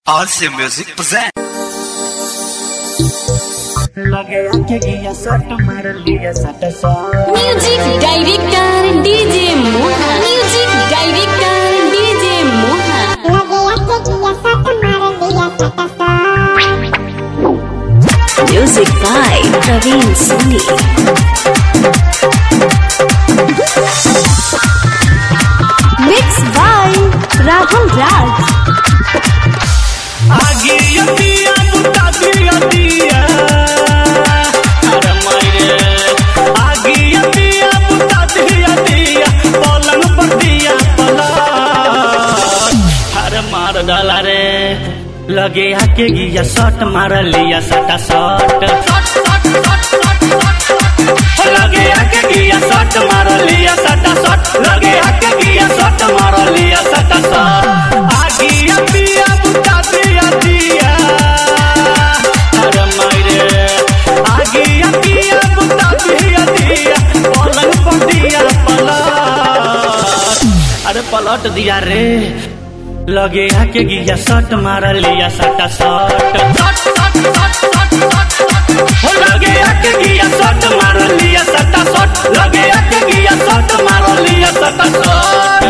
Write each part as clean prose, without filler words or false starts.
Awesome Music present. Music director DJ Moha. Music director DJ Moha. Music by Praveen Soni. Mix by Rahul Raj. आगे दिया बुता दिया दिया अरे मायरे आगे दिया बुता दिया दिया पलंग पर दिया पलंग अरे मार डाला रे लगे आके गिया शॉट मार लिया सटा शॉट लगे आके गिया शॉट मार लिया सटा शॉट लगे आके गिया शॉट मार लिया सटा शॉट आगे दिया बुता दिया दिया अरे मायरे आगे दिया बुता दिया दिया पलंग पर दिया पलट अरे पलट दिया रे लगे आके गिया शॉट मार लिया सटा शॉट लगे आके गिया शॉट मार लिया सटा शॉट लगे आके गिया शॉट मार लिया सटा शॉट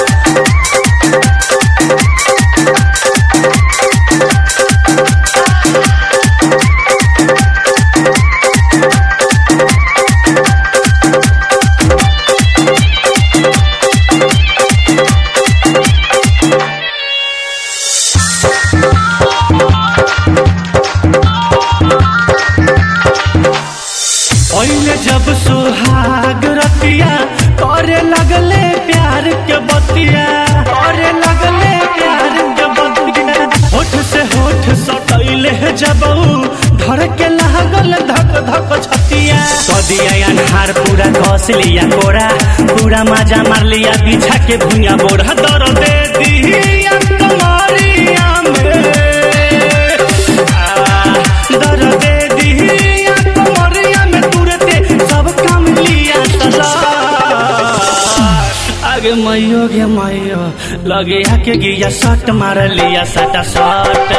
पहले जब सुहाग रतिया करे लगले प्यार के बतिया करे लगले प्यार के बतिया होठ से होठ सटैले जब धर के लागल धक धक छतिया कदिया अनहार पूरा कस लिया कोरा पूरा मजा मार लिया पीछा के भुइया बोरा दर दे दिया कमरिया में दर दे दिया कमरिया में तुरते सब काम लिया तला आगे मैयो गे मैयो लगे आके गिया शॉट मार लिया सटा शॉट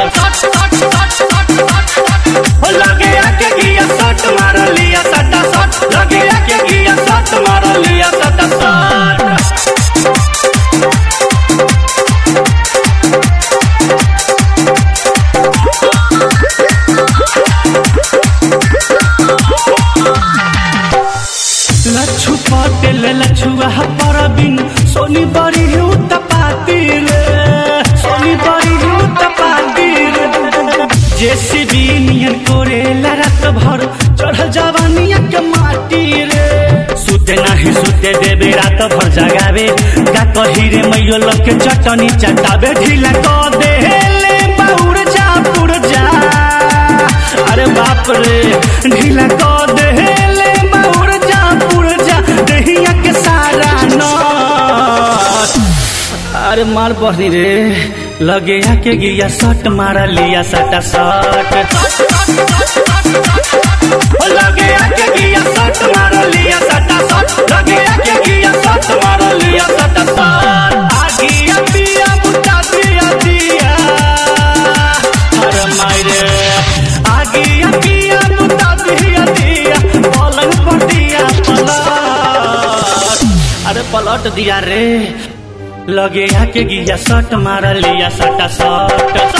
लगे आके गिया शॉट मार लिया सटा शॉट लगे आके गिया शॉट मार लिया सटा शॉट लच्छू पटेल लच्छुआ परबिन सोनी बड़ी उत्पाती रे सोनी बड़ी उत्पाती रे जेसीबी नियन कोरेला रात भर चढ़ल जवानिया के माटी रे सुते नहीं सुते देवे रात भर जगावे का कही रे मैयो लग के चटनी चटावे ढीला क देले बाउर जा पुर जा अरे बाप रे ढीला क देले बाउर जा पुर जा दहिया के सारा नट अरे मार बहनी रे लगे आके गिया शॉट मार लिया सटा शॉट लगे आके गिया शॉट मार लिया सटा शॉट लगे आके गिया शॉट मार लिया सटा शॉट आगे दिया बुता दिया दिया अरे मायरे आगे दिया बुता दिया दिया पलंग पर दिया पलट अरे पलट दिया रे लगे आके गिया शॉट मार लिया सटा शॉट